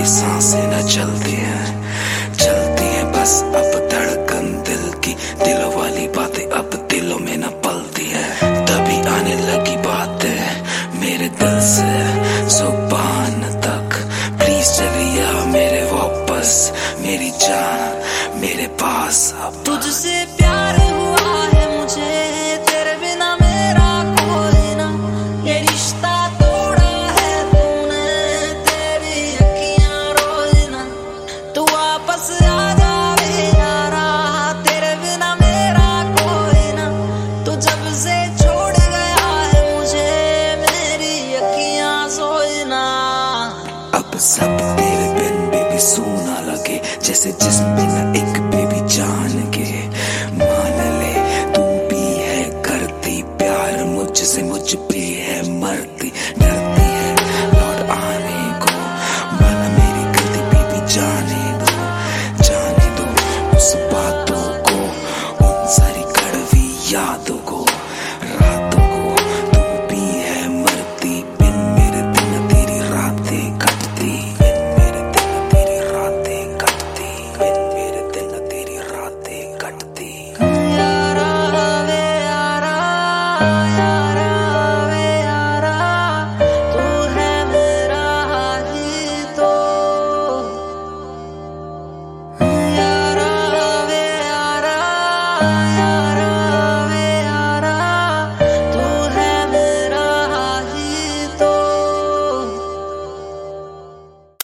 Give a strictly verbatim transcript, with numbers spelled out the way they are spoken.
सांसें न चलती हैं, चलती हैं बस अब धड़कन दिल की। दिलों वाली बातें अब दिलों में न पलती है। तभी आने लगी बातें मेरे दिल से जुबान तक। प्लीज चलिए मेरे वापस, मेरी जान मेरे पास अब। तुझसे प्यार हुआ है मुझे, तेरे बिना मेरा कोई ना। ये रिश्ता तोड़ा है तूने, तेरी अखियां रोई ना। तू वापस आ जा वे यारा, तेरे बिना मेरा कोई ना। तू जब से छोड़ गया है मुझे, मेरी अखियां सोई ना। अब सब तेरे बिन बेबी सूना लगे, जैसे जिस्म बिना एक बेबी जान के। मान ले तू भी है करती प्यार मुझसे, मुझ पे